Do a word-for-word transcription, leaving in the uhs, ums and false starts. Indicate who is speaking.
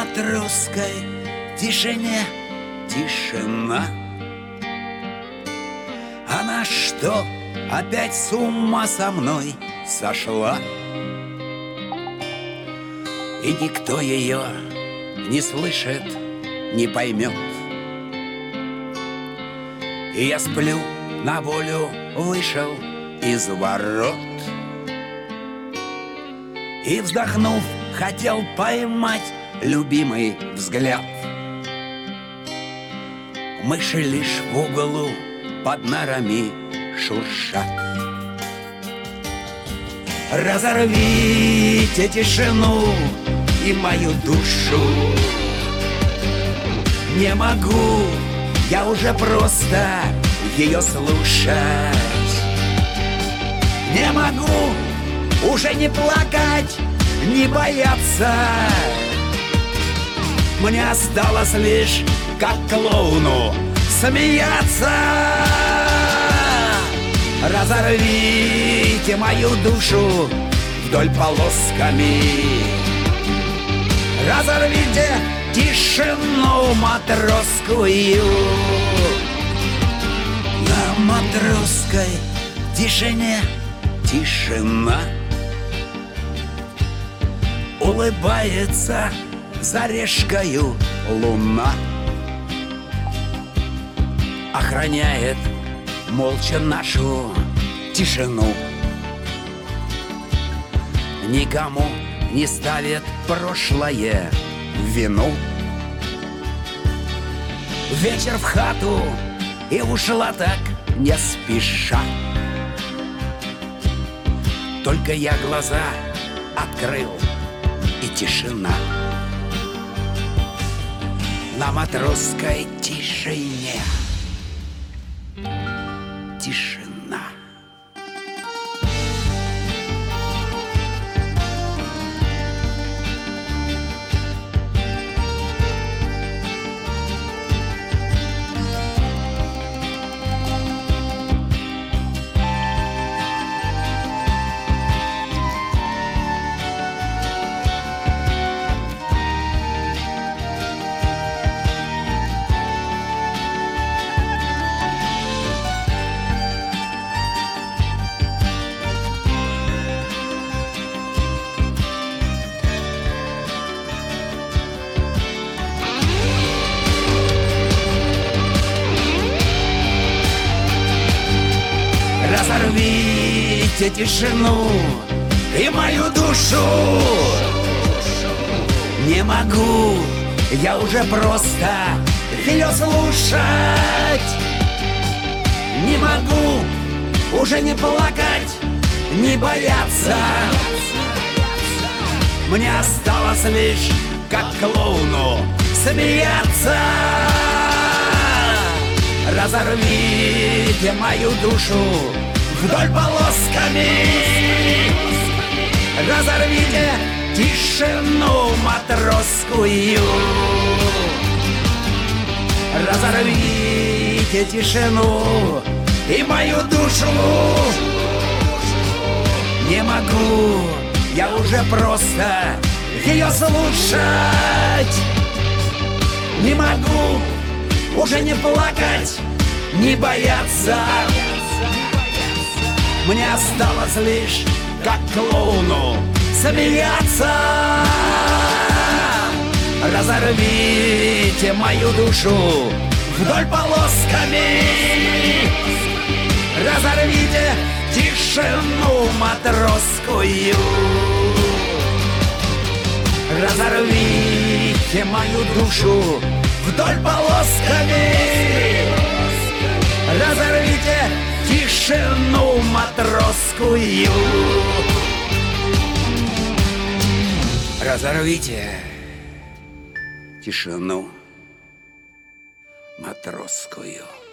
Speaker 1: матросской тишине тишина. Она что, опять с ума со мной сошла? И никто ее не слышит, не поймет. И я сплю, на волю вышел из ворот. И, вздохнув, хотел поймать любимый взгляд. Мыши лишь в углу под нарами шуршат. Разорвите тишину и мою душу. Не могу я уже просто ее слушать. Не могу уже не плакать, не бояться. Мне осталось лишь, как клоуну, смеяться. Разорвите мою душу вдоль полосками. Разорвите тишину матросскую. На матросской тишине тишина. Улыбается за решкою луна. Охраняет молча нашу тишину. Никому не ставит прошлое в вину. Вечер в хату и ушла так не спеша. Только я глаза открыл, и тишина. На матросской тишине тишина. Разорвите тишину и мою душу. Не могу я уже просто ее слушать. Не могу уже не плакать, не бояться. Мне осталось лишь, как клоуну, смеяться. Разорвите мою душу вдоль полосками. Разорвите тишину матросскую. Разорвите тишину и мою душу. Не могу я уже просто ее слушать. Не могу уже не плакать, не бояться. Мне осталось лишь, как клоуну, смеяться. Разорвите мою душу вдоль полосками. Разорвите тишину матросскую. Разорвите мою душу вдоль полосками. Разорвите тишину матросскую. Разорвите тишину матросскую.